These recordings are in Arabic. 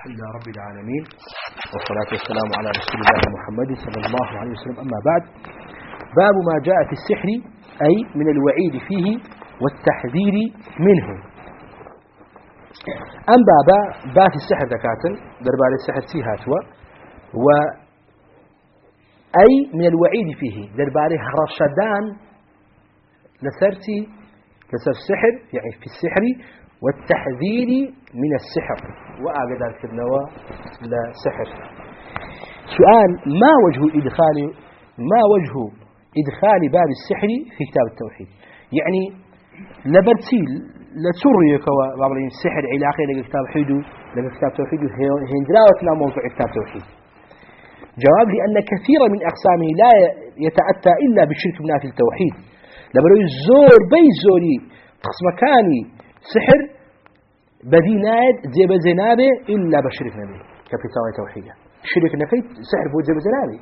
إلى رب العالمين والصلاة والسلام على رسول الله محمد صلى الله عليه وسلم. أما بعد، باب ما جاء في السحر، أي من الوعيد فيه والتحذير منه. أم بابا بات السحر ذكاتا دربال السحر سيهاتوا، أي من الوعيد فيه دربال رشدان لسر السحر، يعني في السحر، والتحذير من السحر وأقدر كدنوا لسحر. سؤال: ما وجه إدخال باب السحر في كتاب التوحيد؟ يعني لبرتي لتريك وباب السحر علاقة لكتاب توحيد هندراوتنا موضوع كتاب توحيد. جواب: لأن كثيرا من أقسامه لا يتأتى إلا بالشرك بنات التوحيد. لبرو الزور بيزوري قسم كاني سحر بديناد زيب زنابه إلا بشرك نبي كفتاوى توحيدة. شرك نفيت سحر بود زيب زنابه.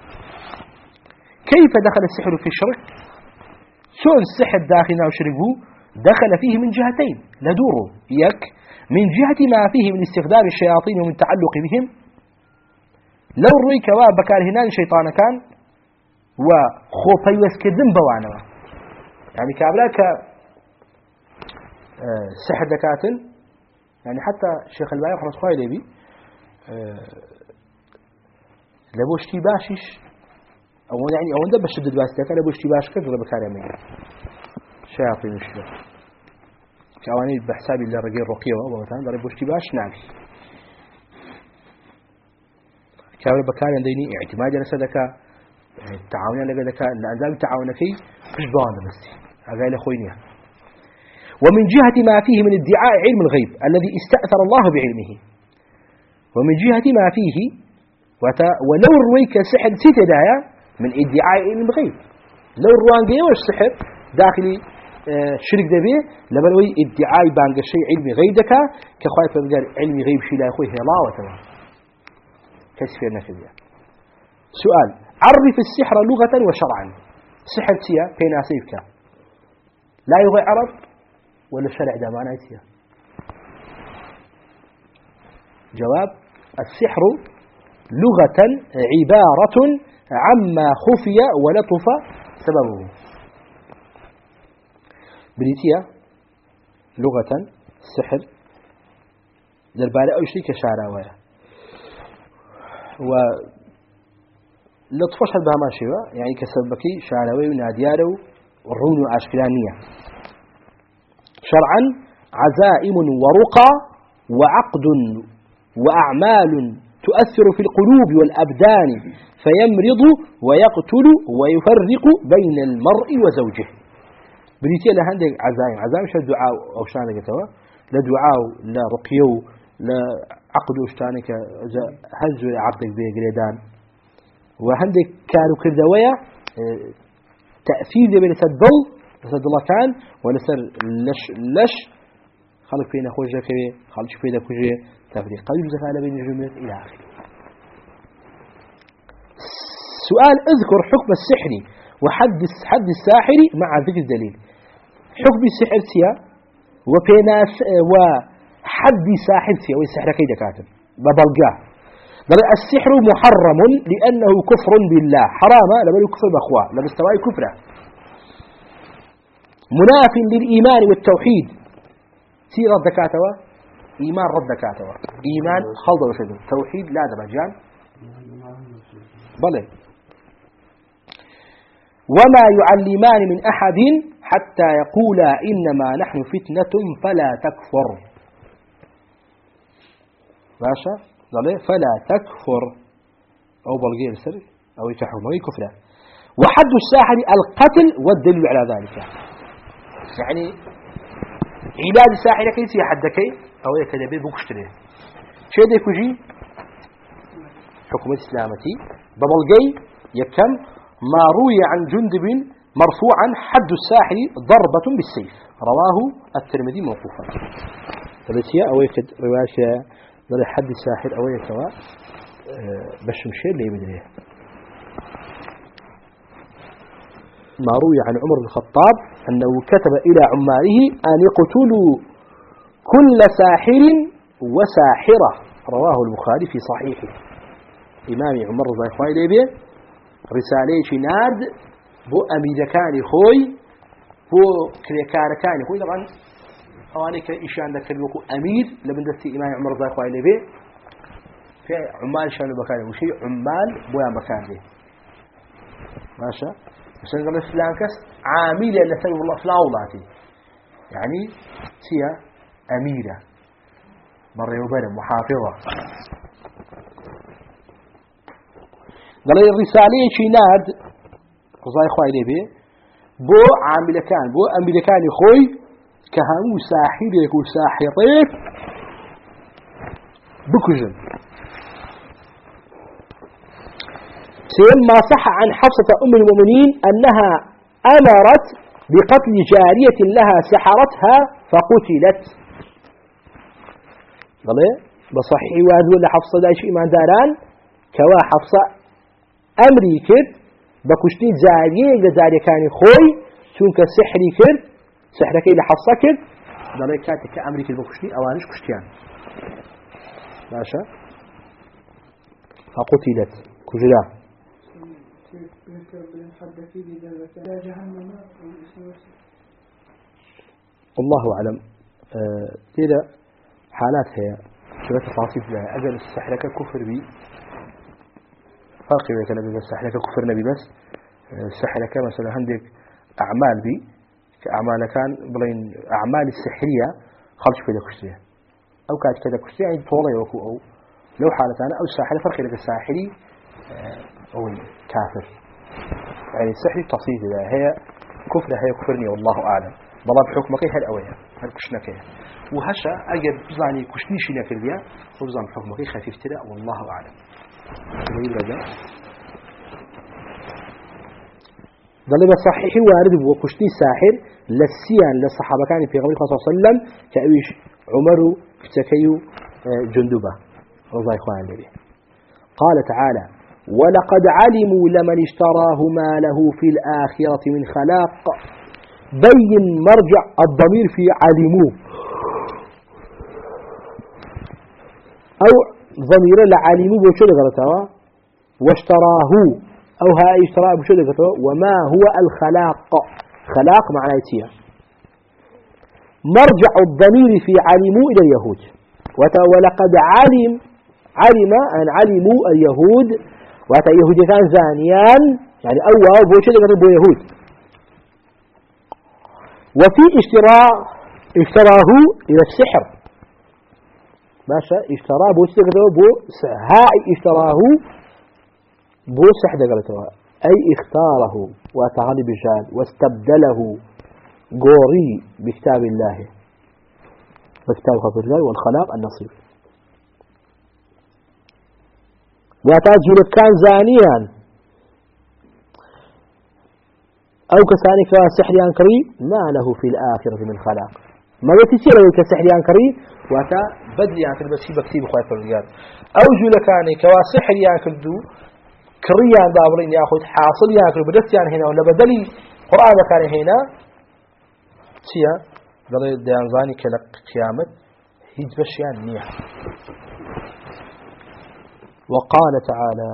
كيف دخل السحر في الشرك؟ سؤال السحر داخلنا وشركه دخل فيه من جهتين ندوره يك من جهة ما فيه من استخدام الشياطين ومن تعلق بهم. لو روي كواب بكار هنان شيطان كان وخوفي واسكدن بوانوا، يعني كابلاك سحر دكاتن، يعني حتى الشيخ البايع خلاص خايل يبي لبوشتي باشش أو يعني أو ندب الشدد باستك لبوشتي باش كذا بكار يمين شياطين الشر كأواني بحسابي اللي رجال رقية وأبوتان ضرب بوشتي باش نعرف كابل بكار ينديني اعتماد على صدق تعاون على ذلك الأنزال تعاونكي مش بعض بس هذا خوينيا. ومن جهة ما فيه من ادعاء علم الغيب الذي استأثر الله بعلمه، ومن جهة ما فيه ولو رويك سحر ستدايا من ادعاء علم الغيب. لو الروانجي والسحر داخلي شرك دبي لبلوي ادعاء بانج شيء علم غيب دكا كخايف من علم غيب شيء لا يخوي هلا وتمام كسفير نخذيا. سؤال: عرف السحر لغة وشرعا. سحر تيا بين عصيفك لا يغي عرب ولا شرع ده معناه تيا؟ جواب: السحر لغة عبارة عما خفي ولطف سببه. بريتيا لغة السحر دربالة أو شيء كشعراوية ولطفش بها ماشي، يعني كسبكي شعراوي وناديارو والرون وأشكلانية. شرعا: عزائم ورقى وعقد وأعمال تؤثر في القلوب والأبدان فيمرض ويقتل ويفرق بين المرء وزوجه. بريتيا لهندك عزائم شو الدعاء أو شانك توا لدعاء لا رقيو لا عقد وشتانك هز عقدك بجلدان وهندك كانوا كردوية تأثير بين الضل لسد الله كان ولسر لش خلق فينا خوجة كبير خلق فينا خوجة تفريق قليل زفالة بين الجملة إلى آخره. سؤال: اذكر حكم السحر وحد الساحر مع ذكر الدليل. حكم السحر سيا وحد ساحر سيا والسحر كيدا كاتب ببلغاه. السحر محرم لأنه كفر بالله، حرام لما يكفر بأخواه لما استوى كفره، مناف للإيمان والتوحيد. سي رد كاتوا إيمان رد كاتوا إيمان خلط وشد توحيد لا دبجان بلى. وما يعلمان من أحد حتى يقولا إنما نحن فتنة فلا تكفر. ماشا فلا تكفر أو بلغير سر أو يتحرم أو كفر. وحد الساحر القتل والدليل على ذلك، يعني علاج الساحر كيف يحدكي أو يكذب بوكشتري شيء ده كوجي حكم الإسلامتي ببلغي يكم ما روي عن جندب مرفوعا: حد الساحر ضربة بالسيف، رواه الترمذي موقوفا. فلسيا أو يكد رواية ضل حد الساحر أو يكوا بش مشير لي بدريه. ما روي عن عمر بن الخطاب أنه كتب إلى عماله أن يقتلوا كل ساحر وساحرة رواه البخاري في صحيحه إمام عمر رضي الله عنه ليه رسالة ناد بو أميركاني خوي بو كريكاركاني خوي طبعا أواني كإيشان ذكر بكو أمير لمن دستي إمام عمر رضي الله عنه ليه في عمال شان بكاني وشي عمال بويا مكاني ماشي مثلا قال فلان كس عامل اللي سوي والله فلاولاتي يعني هي أميرة مرة يوبرم محافظة قال الرسالة شيناد رضاي خوي لبي بو عاملكان بو أمريكان خوي كهمو ساحرك وساحريك بكجن ما صح عن حفصة أم المؤمنين أنها أمرت بقتل جارية لها سحرتها فقتلت قال بصحيح وهذا ولا حفصة لا شيء ما داران كوا حفصة أمري كد بكشتي جارية كان خوي شون كسحري كد سحرك إلى حفصة كد قال كاتك أمري كد بكشتي أوانش كشتيان ماشا فقتلت كجلا الله أعلم كذا حالات هي شبه تفاصيل لها أجل السحرك كفر بي فرق بيك لك السحرك كفر نبي بس السحرك مثلا عندك أعمال بي كأعمال كان بلين أعمال السحرية خلش في ذكشتها أو كانت كذا كشتها يعني طولة يوكو أو لو حالتان أو الساحر فرق لك الساحري أو كافر يعني السحر تصيد لا هي كفر هي كفرني والله أعلم بلا بحكمك هل أويا هل كشنك وهشا أجد بزاني كشنيشي نكر بيا وبزان بحكمك خفيف تلا والله أعلم ظل بصحيح وارد وكشتي ساحر للسيان للصحابة كان في قول الله صلى الله عليه وسلم كأويش عمر كتكيو جندبة رضي الله عنه قال تعالى ولقد علموا لمن اشتراه ما له في الآخرة من خلاق بين مرجع الضمير في علموه أو ضمير لعلموه بوشد غلطه واشتراه أو ها اشتراه بوشد غلطه وما هو الخلاق خلاق معناه يتيه مرجع الضمير في علموا إلى اليهود ولقد علم أن علموا اليهود وأتى يهود كان زانيان يعني أول بوشد غلطه بو يهود وفي اشتراه إلى السحر ماشا اشتراه بو سحر بو هاي اشتراه بو سحر قالتها أي اختاره وتغلب الجال واستبدله قوري بكتاب الله وكتاب خطر الله والخلاق النصيب وتاجل كان زانيا أو كساني كسحريان كري ما له في الآخرة من خلاق ما يتصير له كسحريان كري وتا بدليان كل بس بكتيب خايف الرجال أو جلكاني كسحريان كدو كريان دابرين ياخذ حاصل ياكل بدتيان هنا ولا بدلي قرآن كان هنا تيا قال ديان زاني كلق قيامة هيج بشيان نيح وقال تعالى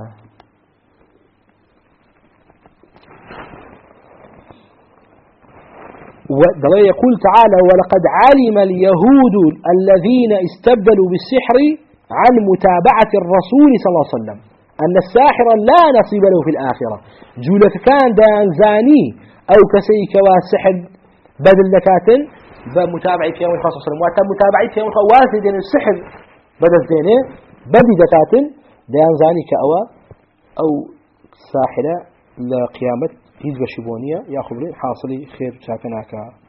يقول تعالى ولقد علم اليهود الذين استبدلوا بالسحر عن متابعة الرسول صلى الله عليه وسلم أن الساحر لا نصيب له في الآخرة جولة كان دان زاني أو كسيك وسحر بدل لكاتن بمتابعة في يوم الخاص صلى الله عليه وسلم وتم متابعة في يوم الخاص واسد السحر بدل زينه بدل لكاتن دان زاني كأوا أو ساحرة لقيامة هيز بشبونية يأخذ حاصلي خير شاكناك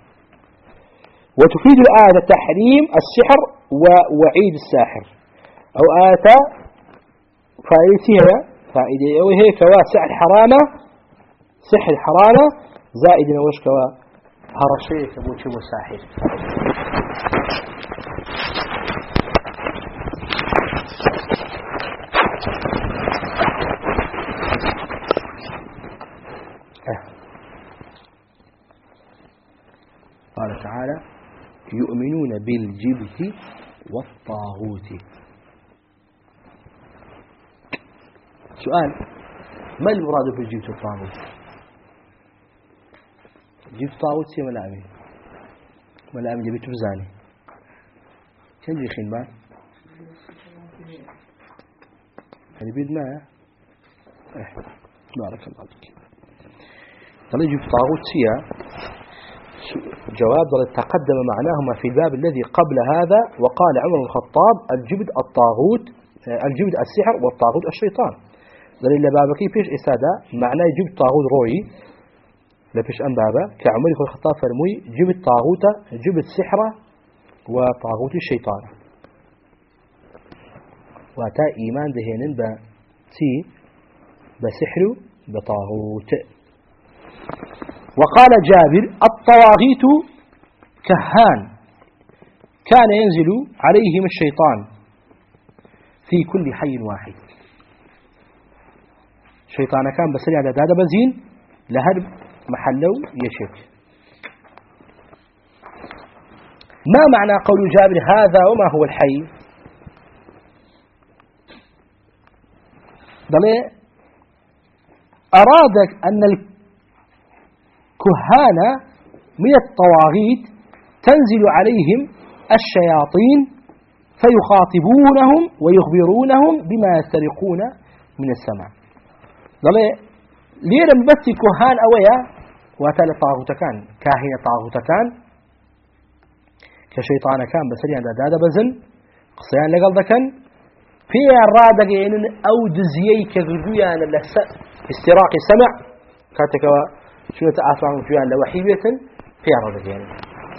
وتفيد الآية تحريم السحر ووعيد الساحر أو آية فائدتها فائدة وهي كوا سحر حرامة سحر حرامة زائد وش كوا هرشيك أبوتي وساحر قال تعالى يؤمنون بالجبت والطاغوت سؤال: ما المراد بجبت الطاغوت؟ جبت الطاغوت سي ملامي جبت بزاني كان جي خنبان هذه بيد ما بارك الله فيك. قال جبت الطاغوت سي جواب تقدم معناهما في الباب الذي قبل هذا، وقال عمر بن الخطاب: الجبت الطاغوت، الجبت السحر، والطاغوت الشيطان. دليل بابكي فيش إسادة معناه جبت طاغوت روي لفيش أن بابا كعمر بن الخطاب فرموي جبت طاغوت، جبت سحرة وطاغوت الشيطان. واتا إيمان دهينن بسي بسحر بطاغوت. وقال جابر: الطواغيت كهان كان ينزل عليهم الشيطان في كل حي واحد. شيطان كان بسري على دادا بزين لهرب محلو يشك. ما معنى قول جابر هذا وما هو الحي؟ ضلي أرادك أن الكهان من الطواغيت تنزل عليهم الشياطين فيخاطبونهم ويخبرونهم بما يسترقون من السماء. ضلي ليرم بس كهان أويا واتال طاغوت كان كاهن طاغوت كان كشيطان كان بسري عند دادا بزن قصيان لقل ذكن في الرادق يعني أو دزيي كغدويا استراق السمع كاتك شنو تأثرون فيها لوحيبة في الرادق يعني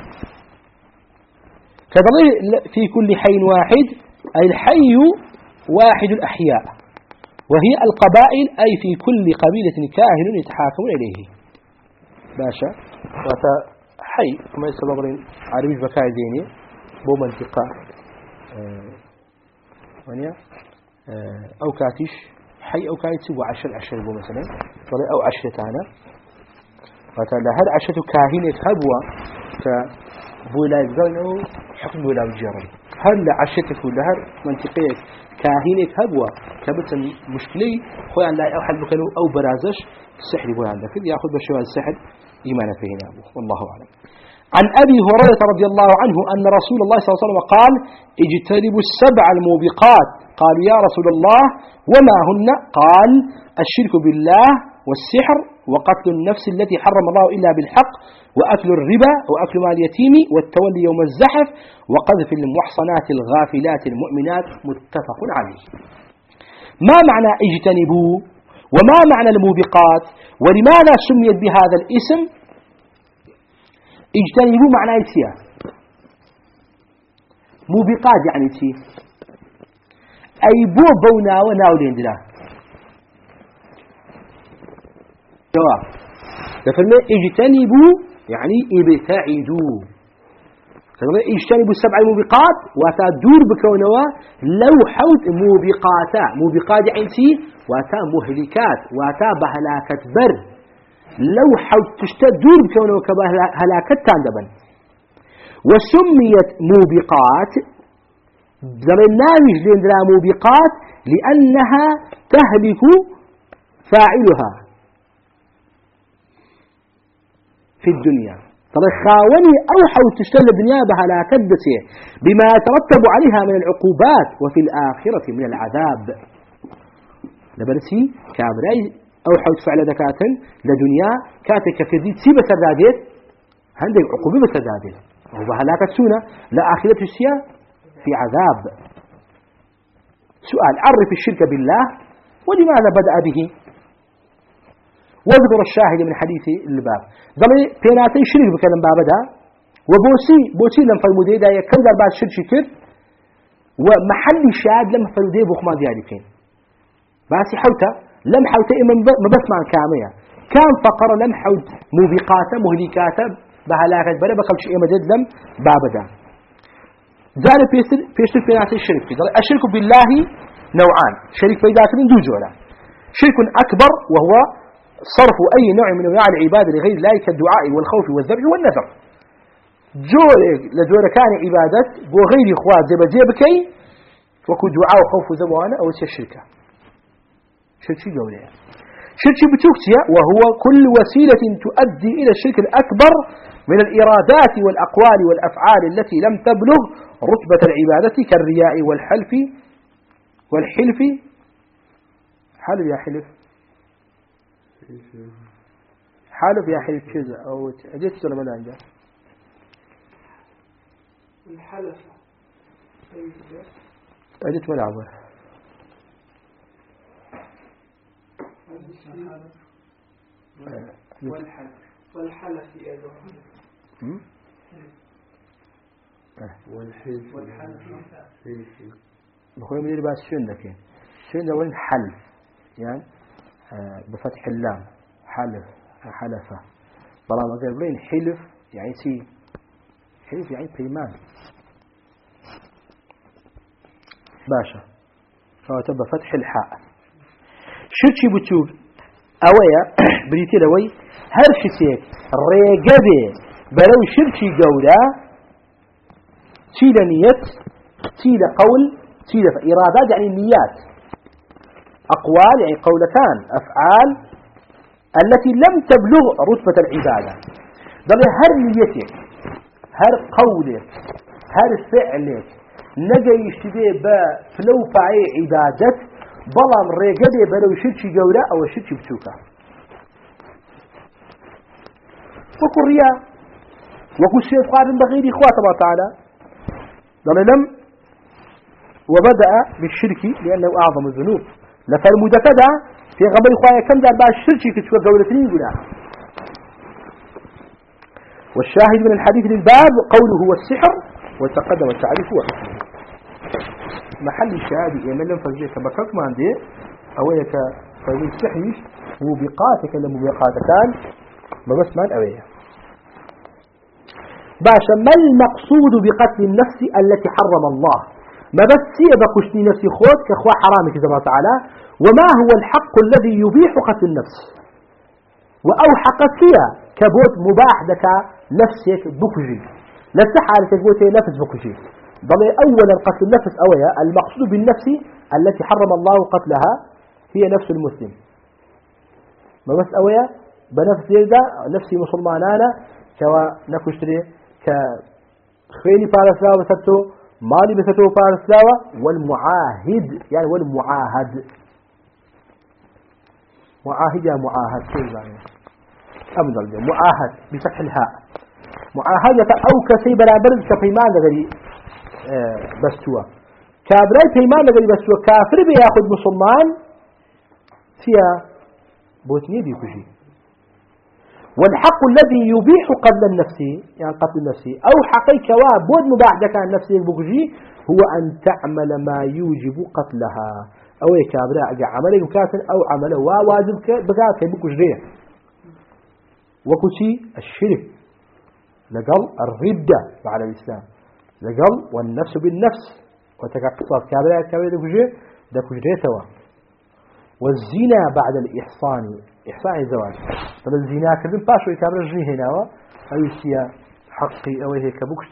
كذلك في كل حي واحد، أي الحي واحد الأحياء، وهي القبائل، أي في كل قبيلة كاهن يتحاكمون إليه. باشا وتا حي كما يسببين عربي بكاي ديني بو منطقة أو كاتش حي أو كاتش وعشر بو مثلا أو 10 أنا وتا لهذا 10 كاهن يتهبوا كبولا يزانو حكم بولا الجرم هل 10 كلها منطقية كاهن يتهبوا كبت المشكلة خويا لا أو حل بكلو أو برازش السحر يقول عندك يأخذ بشوى السحر إيمانا فيه نابه والله أعلم. عن أبي هريرة رضي الله عنه أن رسول الله صلى الله عليه وسلم قال: اجتنبوا 7 الموبقات. قالوا: يا رسول الله وما هن؟ قال: الشرك بالله، والسحر، وقتل النفس التي حرم الله إلا بالحق، وأكل الربا، وأكل مال اليتيم، والتولي يوم الزحف، وقذف المحصنات الغافلات المؤمنات. متفق عليه. ما معنى اجتنبوا؟ وما معنى الموبقات؟ ولماذا سميت بهذا الاسم؟ اجتنبوا معناه يتيا، موبقات يعني تي أي بو بونا وناولين دلا جواب لفرمي اجتنبوا يعني ابتعدوا. اجتنبوا 7 الموبقات واتا دور بكونوا لو حوت موبقات يعني تي واتا مهلكات واتا بهلاكة بر لو حوت تشتدور بكونوا كبهلاكة تاندبا. وسميت موبقات زمناويش لندرا موبقات لأنها تهلك فاعلها في الدنيا. طبعا خاوني أو حوت تشتل الدنيا بهلاكة بسيه بما يترتب عليها من العقوبات وفي الآخرة من العذاب. لبرسي كابراي أو حوت فعل ذكاة لدنيا كاتك في دي تسيب سرداديت عندك عقوبة بسرداديت وبهلاكة سونة لا آخرة السيا في عذاب. سؤال: عرف الشرك بالله ولماذا بدأ به؟ واذكر الشاهد من حديث الباب. ضمن بيناتي شرك بكلم بابدا وبوسي لم فالمدي دا يكم در بعد شرك شكر ومحل شاهد لم فالمدي بخما ديالكين باسي حوتا لم حوتا إمن مبسمع كامية كان فقر لم حوت موبقاتا مهلكاتا بهلاكة بلا بخل شيء مجد لم بابدا. ذلك بيشتر بيناتي الشرك. الشرك بالله نوعان: شرك بيدات من دو جولا، شرك أكبر وهو صرف أي نوع من أنواع العبادة لغير الله كالدعاء والخوف والذبح والنذر. لجول كان عبادة وغير إخوات زي بكي وكو دعاء وخوف وزبوانا أو الشركة شركي قولي شركي بتوكسيا وهو كل وسيلة تؤدي إلى الشرك الأكبر من الإرادات والأقوال والأفعال التي لم تبلغ رتبة العبادة كالرياء والحلف حلف يا حلف حالف يا حلف كذا أو أجيت ولا ما عنده الحلف أجيت ولا عبر والحلف أيضا والحلف بخوي مدير بس شون ذاك شون ده وين حلف يعني بفتح اللام حلفة بلا ما قال بين حلف يعني شيء حلف يعني بيمان باشا فاتبع فتح الحاء شرشي بتوب أويا بريتي لوي هرشتك ريقبي بلو شرشي قولا تيل نيت تيل قول تيل إرادات يعني نيات أقوال يعني قولتان أفعال التي لم تبلغ رتبة العبادة بل هر نيتك هر قولك هر فعلك نجا يشتبه بفلو فعي عبادة بلام ريقبي بلو شرشي قولا أو شرشي بتوكا وكو الرياء وكو الشيء قادم بغير إخوة الله تعالى لم وبدأ بالشرك لأنه أعظم الذنوب لفرمود كذا في غبر إخوة كم دار بعد الشرك كتشوى قولتين يقولها والشاهد من الحديث للباب قوله هو السحر وتقدم التعريف هو محل الشهادة يمن لم فزيك بكرت ما عندي أويك فزيك سحيش وبقاتك لمبقاتكان ما بس ما أويه باشا ما المقصود بقتل النفس التي حرم الله ما بس بكشني نفسي خود كأخوة حرامك زمان تعالى وما هو الحق الذي يبيح قتل النفس وأوحقت فيها كبوت مباح لك نفسك بكجي لا تحال تقوتي نفس بكجي بل أولا قتل النفس أويا المقصود بالنفس التي حرم الله قتلها هي نفس المسلم ما بس أويا بنفس يلدا نفسي مسلمانانا كوا نكشتري كخيلي فارسلاوة بسطو مالي بسطو فارسلاوة والمعاهد يعني والمعاهد معاهد يا معاهد كيف يعني أبدا معاهد بفتح الهاء معاهدة أو كسي برابر كفيمان لغري بستوى كابراي فيمان لغري بستوى كافر بياخد مسلمان فيها بوتني بيكوشي والحق الذي يبيح قتل النفس يعني قتل النفس أو حقيقة وابود مباح كان نفسي بكجي هو أن تعمل ما يوجب قتلها أو يكابرا عمله مكاسن أو عمله واجب بقاك بكجي وكشي الشرك لقل الردة على الإسلام لقل والنفس بالنفس وتكاقصات كابرا ده كجي سوا والزنا بعد الإحصان إحصان الزواج طب الزنا كذب باشو يكابر الجني هنا أو يسيا حقي أو هيك بوكش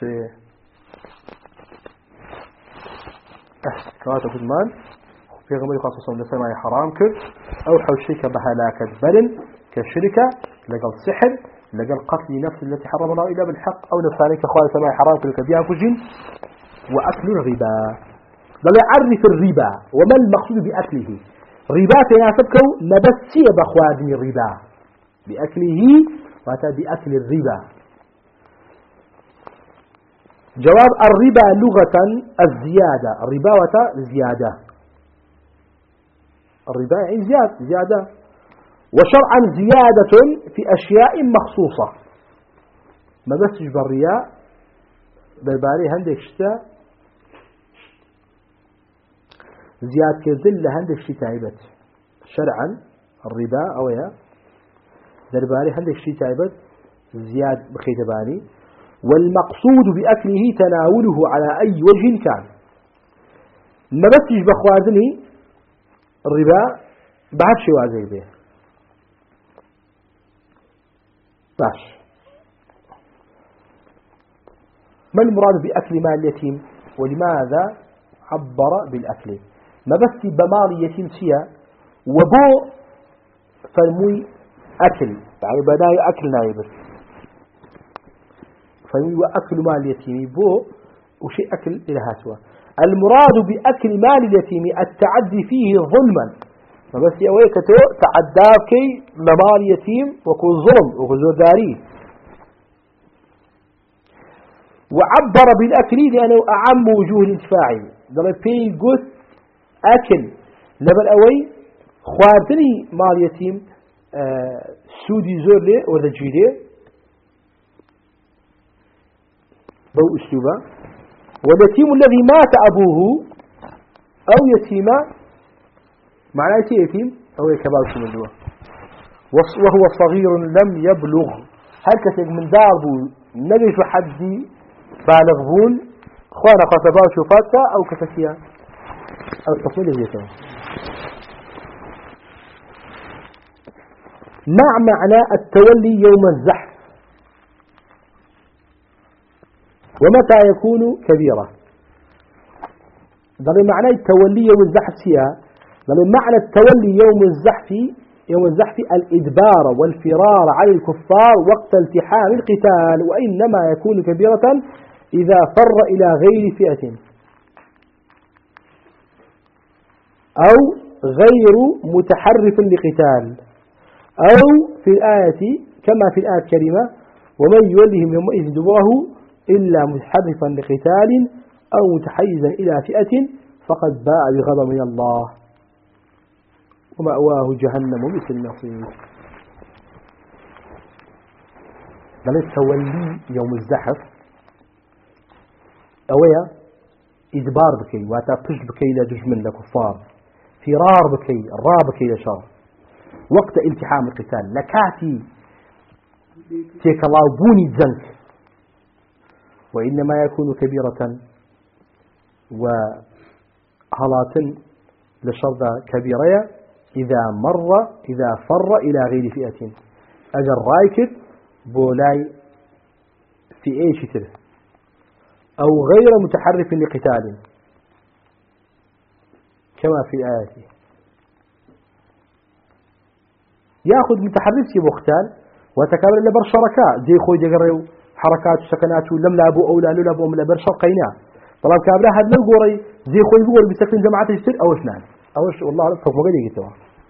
كواتا كدمان في غمر قصصا لسماء حرام كد أو حوشيك بهلاكة بلن كشركة لقل سحر لقل قتل نفس التي حرم الله إلا بالحق أو نفسانك أخوة سماء حرام كد كبيها كجن وأكل الربا بل يعرف الربا وما المقصود بأكله ربا تناسبك نبسي بخوادني الربا بأكله وأتى بأكل الربا جواب الربا لغة الزيادة الربا زيادة الربا يعني زيادة وشرعا زيادة في أشياء مخصوصة ما بس بالرياء بالباري هندك شتاء زياد كذل هندك شيء تعبت شرعا الربا أو يا درباري هندك شيء تعبت زياد بخيتباني والمقصود بأكله تناوله على أي وجه كان ما بتش بخوازني الربا بعد شيء وازي به باش ما المراد بأكل مال اليتيم ولماذا عبر بالأكل ما بس بمال يتيم سيا وبو فرموي أكل يعني بداية أكل نايبس فرموي وأكل مال اليتيم بو وشيء أكل إلى هاتوا المراد بأكل مال اليتيم التعدي فيه ظلما فبس يويكتو تعداكي مال اليتيم وكو ظلم وكو زوداري وعبر بالأكل لأنه أعم وجوه الانتفاع ضل في قث أكل لبل أوي خواردني مال يتيم سودي زور لي وذجي لي بو أسلوبا واليتيم الذي مات أبوه أو يتيما معناه يتيم أو يكباوش من دوا وهو صغير لم يبلغ هل كسيك من داربو نجش حدي بالغون خوانا قصباو شوفاتا أو كفكيا أو التصوير اليتيم مع معنى التولي يوم الزحف ومتى يكون كبيرة ضل معنى التولي يوم الزحف فيها ضل معنى التولي يوم الزحف الإدبار والفرار عن الكفار وقت التحام القتال وإنما يكون كبيرة إذا فر إلى غير فئة أو غير متحرف لقتال أو في الآية كما في الآية الكريمة ومن يولهم يومئذ دبره إلا متحرفا لقتال أو متحيزا إلى فئة فقد باء بغضب من الله ومأواه جهنم مثل المصير بل التولي يوم الزحف أويا إدبار بكي واتبش بكي لدجمن لكفار فرار بكي الراب بكي لشر وقت التحام القتال لكاتي تيك الله بوني الزنك وإنما يكون كبيرة وهلات لشرط كبيرة إذا فر إلى غير فئة أجر رايكد بولاي في أي شتر أو غير متحرف لقتال كما في الآية يأخذ متحرف بقتال وتكامل لبر شركاء دي خوي دقريو حركات وسكنات ولم لابو أو لا لابو من لبر شرقينا طبعا كابلا هاد لو قوري زي خوي بقول بسكن جماعة يشتر أوش نعم أوش والله على الطف مقدي قلتوا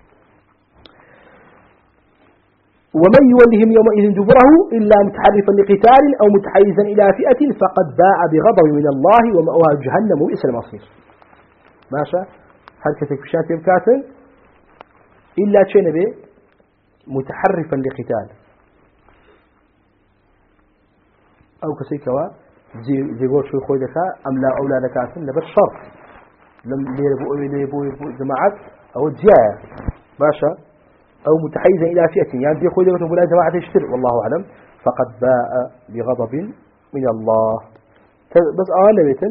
ومن يولهم يومئذ دبره إلا متحرفا لقتال أو متحيزا إلى فئة فقد باء بغضب من الله ومأواه جهنم وبئس المصير ماشى هل كتك بشات يبكاتل إلا تشنبه متحرفا لقتال أو كسيكوا زي قول شوي خوي دكا أم لا أولادك عسن لبس شر لم يربو جماعات أو الجاية باشا أو متحيزا إلى فئة يعني زي خوي دكا ولا جماعة يشتر والله أعلم فقد باء بغضب من الله بس بيتن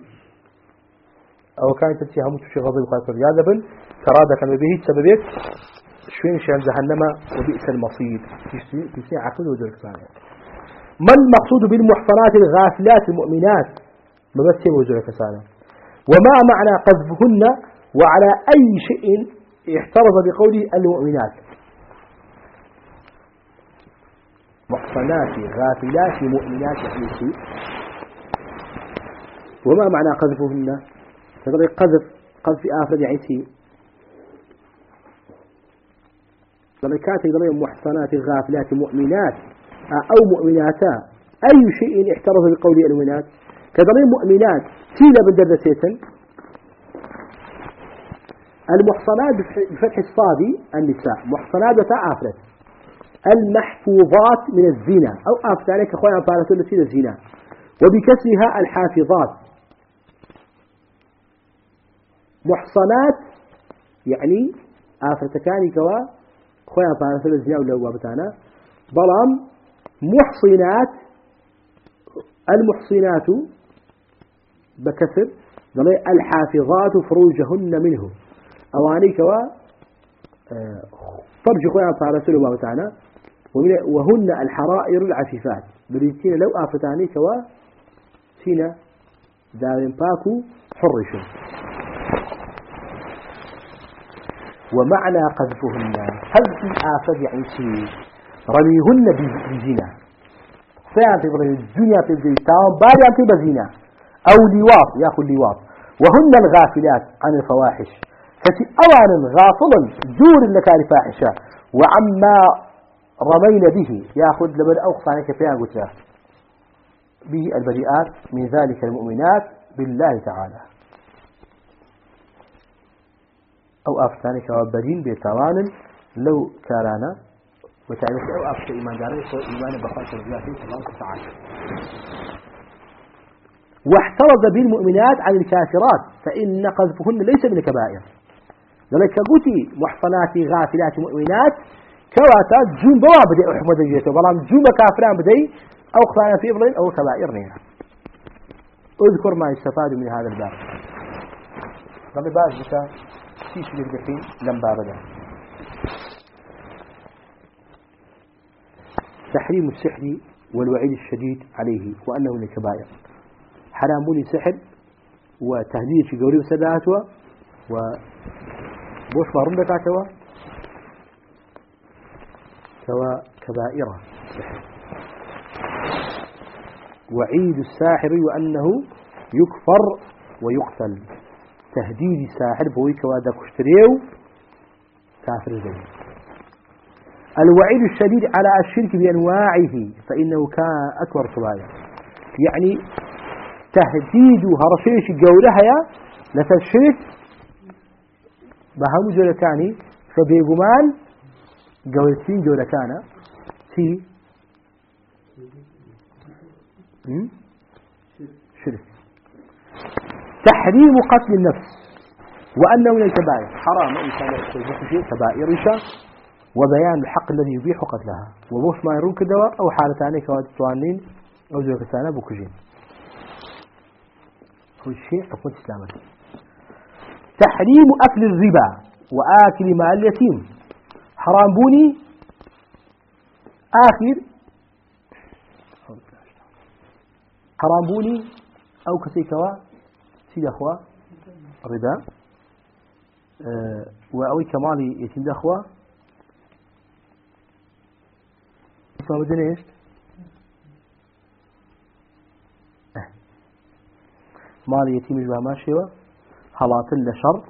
أو كانت تتهم في غضب قاتل يذبا تراد كما به سببك شوين شان جهنم وبئس المصير في عقل ودرك ثاني ما المقصود بالمحصنات الغافلات المؤمنات ما بس وجهك ثاني وما معنى قذفهن وعلى أي شيء احترز بقوله المؤمنات محصنات غافلات مؤمنات يعني شيء وما معنى قذفهن تقول قذف آفرد يعني شيء ضلكات يضلين محصنات غافلات مؤمنات أو مؤمناتا أي شيء احترز بقول المؤمنات كضلين مؤمنات تيلا بالدرسيتن المحصنات بفتح الصادي النساء محصنات بتاعافرت المحفوظات من الزنا أو آفت عليك أخواني أبارة التي الزنا وبكسرها الحافظات محصنات يعني آفتكاني كوا خويا بارسل الزنا ولا وابتانا ظلام محصنات المحصنات بكسر الحافظات فروجهن منه أواني كوا فرج خويا بارسل وابتانا وهن الحرائر العفيفات بريتين لو آفتاني كوا سينا دارين باكو حرشوا ومعنى قذفهن قذف آفد يعني شيء رميهن بزنا فيان تبغي الدنيا تبغي تام بعد أن تبغي زنا أو لواط يأخذ لواط وهن الغافلات عن الفواحش فتي أوان غافلا دور لكان فاحشة وعما رمين به يأخذ لمن أوقف عنك فيان قلت به البريئات من ذلك المؤمنات بالله تعالى أو أفتانك وبرين بيتوان لو كارانا وتعرف أو أفت إيمان داري سوى إيمان بخاطر الله الله تعالى واحترز بالمؤمنات عن الكافرات فإن قذفهن ليس من الكبائر لذلك قلتي محصنات غافلات مؤمنات كواتا جون بوا بدي أحمد جيته بلام جون كافران بدي أو خلانا في إبرين أو كبائرنها اذكر ما يستفاد من هذا الباب قبل بعض بك تيش للقفين لم بابدا تحريم السحر والوعيد الشديد عليه وأنه من الكبائر حراموني سحر وتهديد في قولي وسداتها وبوش مارون دكاتها سواء كبائرة سحر وعيد الساحر وأنه يكفر ويقتل تهديد الساحر بويك وادا كشتريو كافر زي الوعيد الشديد على الشرك بأنواعه فإنه كان أكبر كبائر يعني تهديد هرشيش قولها يا لتشرك بهم جولكاني فبيقمان قولتين جولكانا تي شرك تحريم قتل النفس وأنه من الكبائر حرام إنسان يقتل كبائر وبيان الحق الذي يبيح قتلها وبوش ما يرون كدواء أو حالتاني كواد الطوانين أو زوجتانا بكجين هو الشيء حكم الإسلام تحريم أكل الربا وآكل مال اليتيم حرام بوني آخر حرام بوني أو كسيكوا سيد أخوة ربا وأوي كمالي يتيم أخوة ما بدنا إيش مال يتيم جوا ماشيوا حالات لشر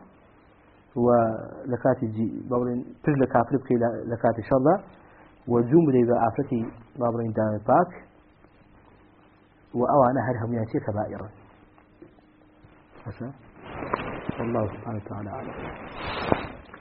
ولكات بابرين تجل كافر بكي لكات شر وجوم بدي بآفتي بابرين دام باك وأوانا هرهم يأتي كبائرا والله سبحانه وتعالى أعلم